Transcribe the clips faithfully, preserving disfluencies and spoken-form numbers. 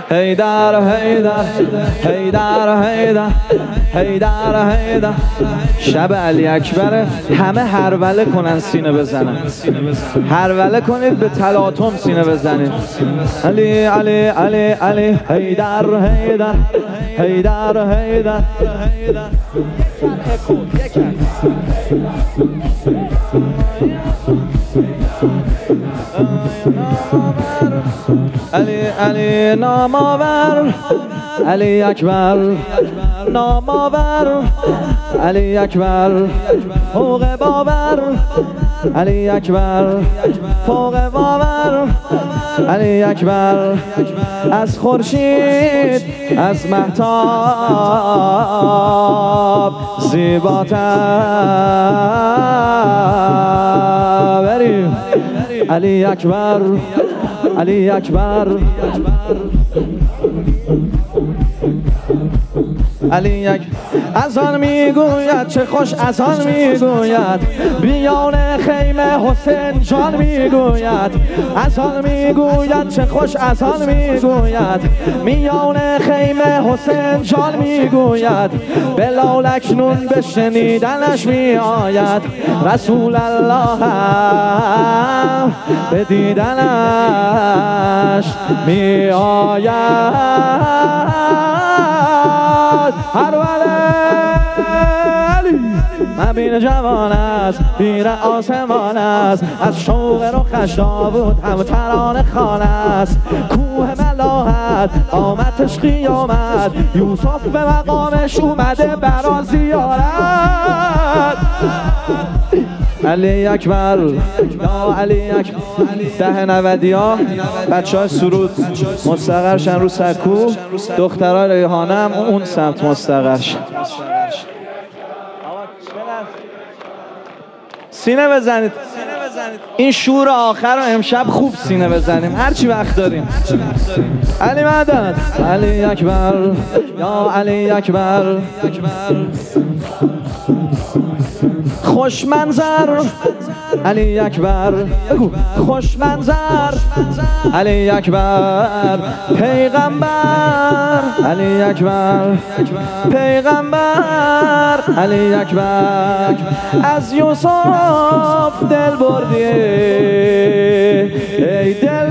حیدر حیدر حیدر حیدر حیدر حیدر. شب علی اکبر، همه هروله کنن سینه بزنن، هروله کنید به تلاطم سینه بزنید. علی علی علی علی حیدر حیدر حیدر حیدر. علی علی نامآور، علی اکبر نامآور، علی اکبر فوق باور، علی اکبر فوق باور، علی اکبر از خورشید از مهتاب زیباتر. بریم علی اکبر علی اکبر علی اکبر. از آن میگوید چه خوش، از آن میگوید بیان خیمه حسین جان میگوید، از آن میگوید چه خوش، از آن میگوید میان خیمه حسین جان میگوید. بلال اکنون به شنیدنش میآید، رسول الله هم به دیدنش میآید. هر ولی مبین جوان است، پیر آسمان است، از شوق رخش داوود هم ترانه خوان است. کوه ملاحت آمدش قیامت، یوسف به مقامش اومده برا زیارت. علی اکبر یا علی اکبر. ده نودی ها بچه های سرود مستقرشن رو سکو، دخترها ریحانه هم اون سمت مستقرشن. سینه بزنید، این شور آخر رو امشب خوب سینه بزنیم هرچی وقت داریم. علی مدد علی اکبر یا علی اکبر. خوش منظر علی اکبر، بگو خوش منظر علی اکبر. پیغمبر علی اکبر، پیغمبر علی اکبر. از یوسف دل بردی ای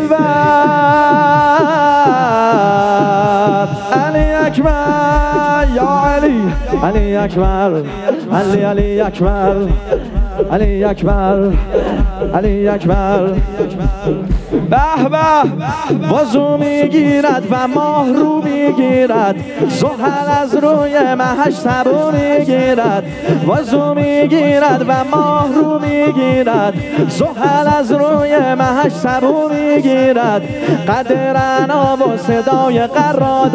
دلبر. علی اکبر یا علی علی اکبر علی علی اکبر علی اکبر علی اکبر. به به وضو میگیرد و ماه رو میگیرد، زحل از روی مهش سبو میگیرد. وضو میگیرد و ماه رو میگیرد، زحل از روی مهش سبو میگیرد. قدر انا و صدای قرا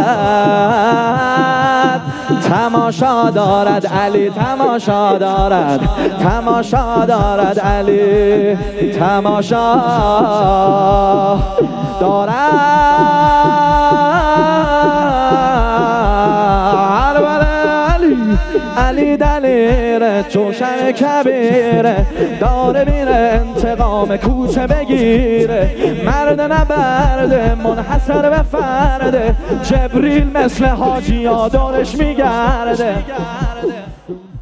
دارد، تماشا دارد علی تماشا دارد، تماشا دارد علی تماشا دارد. علی دلیره جوشن کبیره، داره میره انتقام کوچه بگیره. مرد نبرده منحصر به فرده، جبریل مثل حاجی ها دارش میگرده.